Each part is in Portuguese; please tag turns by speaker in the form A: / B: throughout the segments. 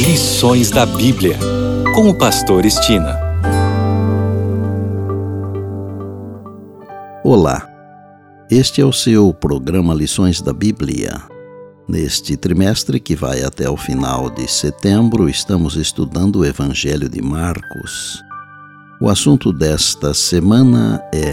A: Lições da Bíblia, com o pastor Estina.
B: Olá, este é o seu programa Lições da Bíblia. Neste trimestre, que vai até o final de setembro, estamos estudando o Evangelho de Marcos. O assunto desta semana é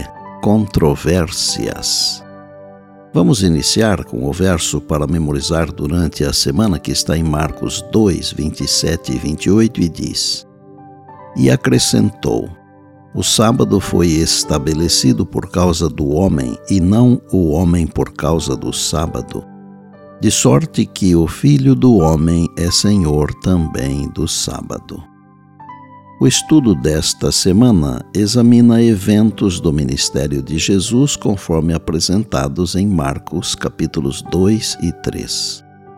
B: controvérsias. Vamos iniciar com o verso para memorizar durante a semana, que está em Marcos 2, 27 e 28, e diz: E acrescentou: O sábado foi estabelecido por causa do homem, e não o homem por causa do sábado. De sorte que o Filho do Homem é Senhor também do sábado. O estudo desta semana examina eventos do ministério de Jesus conforme apresentados em Marcos capítulos 2 e 3.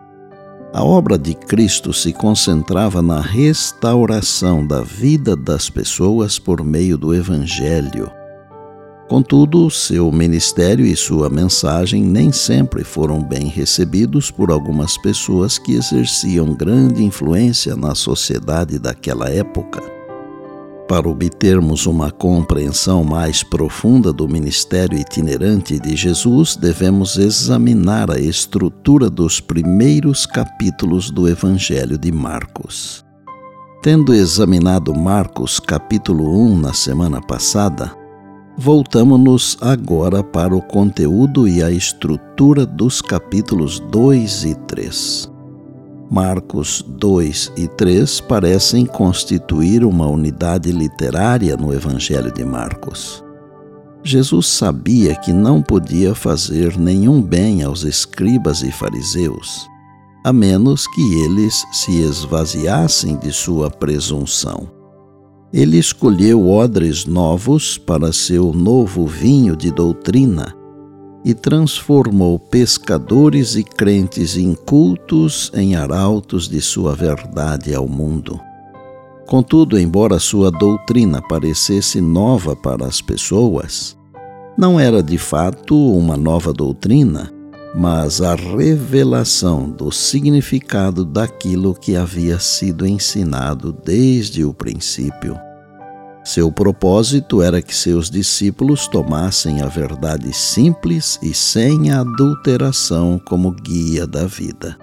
B: A obra de Cristo se concentrava na restauração da vida das pessoas por meio do Evangelho. Contudo, seu ministério e sua mensagem nem sempre foram bem recebidos por algumas pessoas que exerciam grande influência na sociedade daquela época. Para obtermos uma compreensão mais profunda do ministério itinerante de Jesus, devemos examinar a estrutura dos primeiros capítulos do Evangelho de Marcos. Tendo examinado Marcos capítulo 1 na semana passada, voltamo-nos agora para o conteúdo e a estrutura dos capítulos 2 e 3. Marcos 2 e 3 parecem constituir uma unidade literária no Evangelho de Marcos. Jesus sabia que não podia fazer nenhum bem aos escribas e fariseus, a menos que eles se esvaziassem de sua presunção. Ele escolheu odres novos para seu novo vinho de doutrina e transformou pescadores e crentes incultos em arautos de sua verdade ao mundo. Contudo, embora sua doutrina parecesse nova para as pessoas, não era de fato uma nova doutrina, mas a revelação do significado daquilo que havia sido ensinado desde o princípio. Seu propósito era que seus discípulos tomassem a verdade simples e sem adulteração como guia da vida.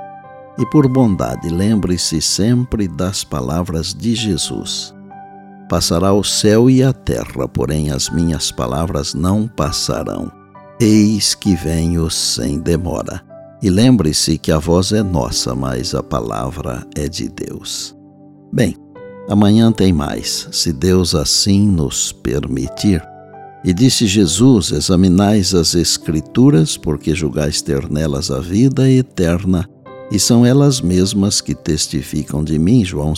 B: E por bondade, lembre-se sempre das palavras de Jesus: Passará o céu e a terra, porém as minhas palavras não passarão. Eis que venho sem demora. E lembre-se que a voz é nossa, mas a palavra é de Deus. Bem, amanhã tem mais, se Deus assim nos permitir. E disse Jesus: Examinais as Escrituras, porque julgais ter nelas a vida eterna, e são elas mesmas que testificam de mim. João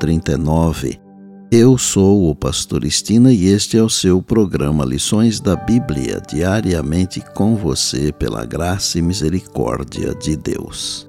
B: 5,39. Eu sou o pastor Estina e este é o seu programa Lições da Bíblia, diariamente com você pela graça e misericórdia de Deus.